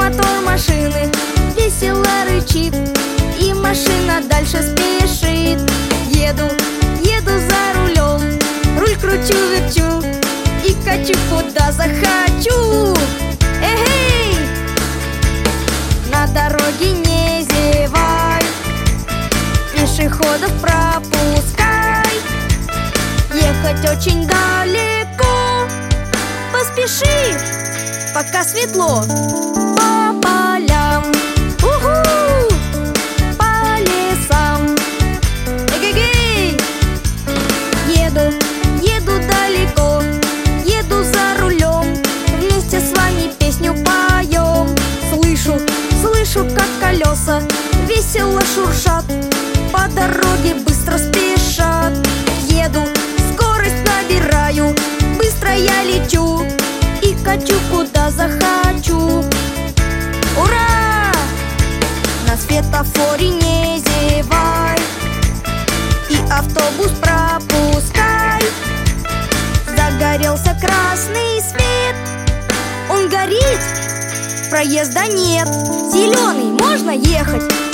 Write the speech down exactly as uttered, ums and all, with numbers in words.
мотор машины весело рычит, и машина дальше спешит. Еду, еду за рулем, руль кручу-верчу и качу куда захочу. Эй, на дороге не зевай, пешеходов пропускай. Ехать очень далеко, поспеши, пока светло. По полям, уху, по лесам, эгегей. Еду, еду далеко, еду за рулем, вместе с вами песню поем. Слышу, слышу, как колеса весело шуршат, по дороге быстро спешат. Еду, скорость набираю, быстро я лечу и качу куда захочу. Ура! На светофоре не зевай и автобус пропускай. Загорелся красный свет, он горит, проезда нет. Зеленый, можно ехать?